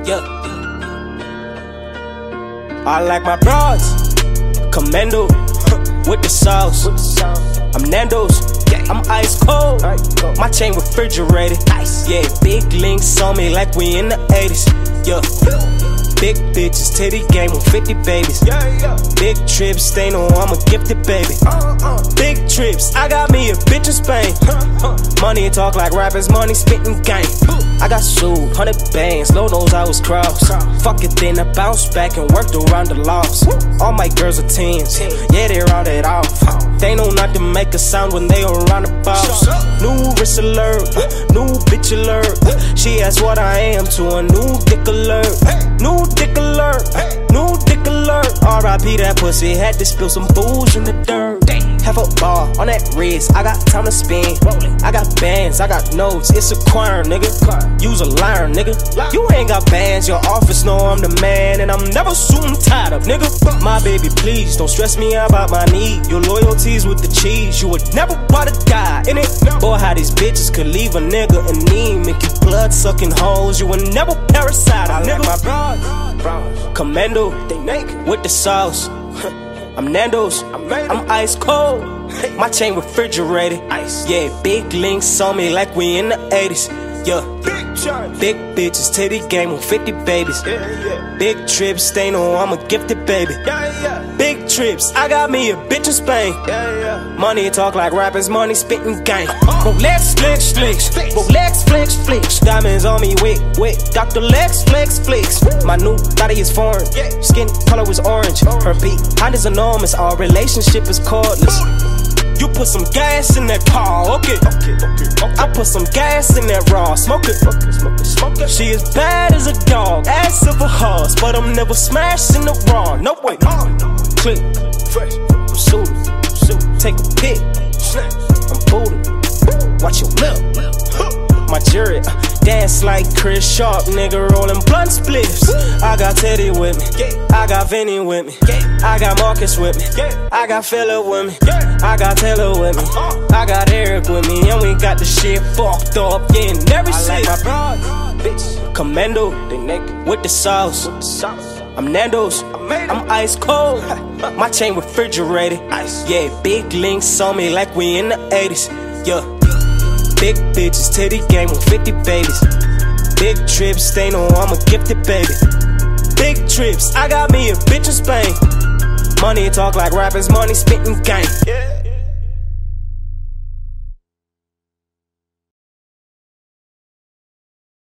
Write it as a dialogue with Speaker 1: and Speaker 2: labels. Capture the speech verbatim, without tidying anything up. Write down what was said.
Speaker 1: Yeah. I like my broads, commando, with the sauce. I'm Nando's, I'm ice cold. My chain refrigerated. Yeah, big links on me like we in the eighties. Yeah. Big bitches, titty game with fifty babies. Big trips, they know I'm a gifted baby. Big trips, I got me a bitch in Spain. Money talk like rappers, money spitting game. I got sued, hundred bands, Lord knows I was crossed. Fuck it then, I bounced back and worked around the loss. All my girls are tens, yeah they rounded off. They know not to make a sound when they around the boss. New wrist alert, new bitch alert. She asked what I am to a new dick alert. New dick alert, new dick alert. R I P that pussy, had to spill some booze in the dirt. Have a bar on that wrist, I got time to spend. I got bands, I got notes, it's a choir, nigga. Use a liar, nigga. You ain't got bands, your office know I'm the man, and I'm never shooting tied up, nigga. My baby, please don't stress me out about my need. Your loyalties with the cheese, you would never wanna die in it. Boy, how these bitches could leave a nigga in need, make you blood sucking hoes. You would never parasite, I nigga. My broad, commando, they naked with the sauce. I'm Nando's, I'm ice cold. My chain refrigerated. Yeah, big links on me like we in the eighties. Yeah, big bitches, titty game with fifty babies. Big trips, they know I'm a gifted baby. Big trips, I got me a bitch in Spain. Money talk like rappers, money spitting gang. Rolex flex flex, Rolex flex flex. Diamonds on me wet wet, Doctor Lex flex flex. My new body is foreign, skin color is orange. Her behind is enormous, our relationship is cordless. You put some gas in that car, okay. I put some gas in that raw, smoke it. She is bad as a dog, ass of a horse, but I'm never smashing the raw. No way. Click, fresh, I'm shooting, take a pic, I'm booted. Watch your lip. My jury, uh, dance like Chris Sharp, nigga rolling blunt spliffs. I got Teddy with me, I got Vinny with me, I got Marcus with me, I got Phillip with me, I got Taylor with me, I got Eric with me, and we got the shit fucked up, yeah, in every city. I like my broad, bitch, commando, they naked with the sauce. I'm Nando's, I'm ice cold. My chain refrigerated. Yeah, big links on me like we in the eighties. Yeah. Big bitches, titty game with fifty babies. Big trips, they know I'm a gifted baby. Big trips, I got me a bitch in Spain. Money talk like rappers, money spitting gang.